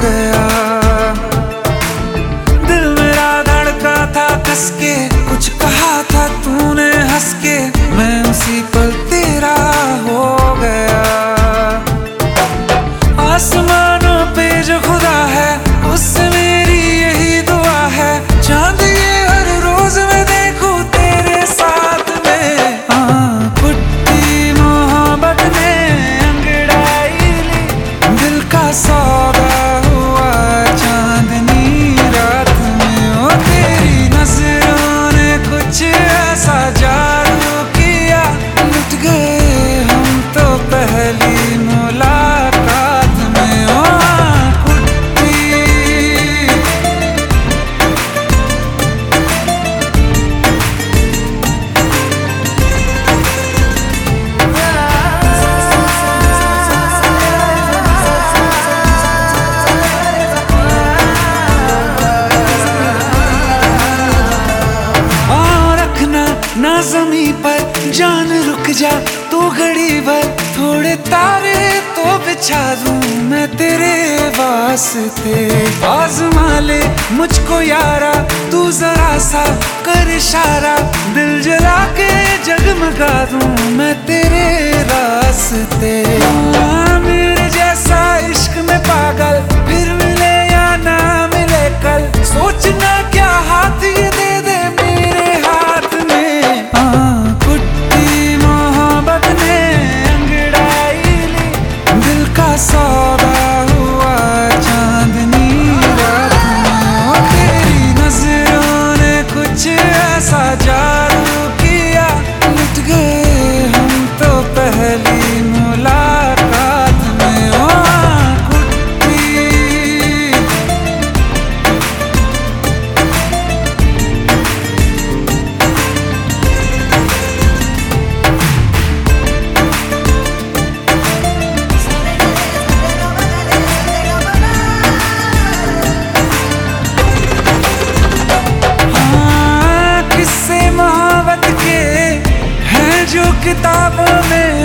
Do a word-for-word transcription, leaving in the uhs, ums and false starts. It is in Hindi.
गया। दिल मेरा धड़का था कस के, कुछ कहा था तूने हंस के, मैं उसी पल तेरा हो गया। आसमानों पे जो खुदा है उससे मेरी यही दुआ है, चांद ये हर रोज मैं देखूं तेरे साथ में। हाँ, पुट्टी मोहब्बत ने अंगड़ाई ली, दिल का सौदा हुआ चांदनी रात में। ओ तेरी नजरों ने कुछ ऐसा जादू किया, लुट गए हम तो पहली मुलाकात में। ओ ना ज़मीं पर जान रुक जा तू घड़ी भर, थोड़े तारे तो बिछा दूं मैं तेरे वास्ते। आज़मा ले मुझको यारा तू जरा सा कर इशारा, दिल जला के जगमगा दूं मैं तेरे रास्ते। हाँ, मेरे जैसा इश्क में पागल फिर मिले या ना मिले कल, सोचना क्या हाथ ये दे दे मेरे हाथ में। हाँ, कुट्टी मोहब्बत ने अंगड़ाई ली, दिल का सौदा हुआ चांदनी रात में। ओ तेरी नजरों ने कुछ ऐसा जादू किया, लुट गए हम तो पहली मुलाकात में। ओ किताबों में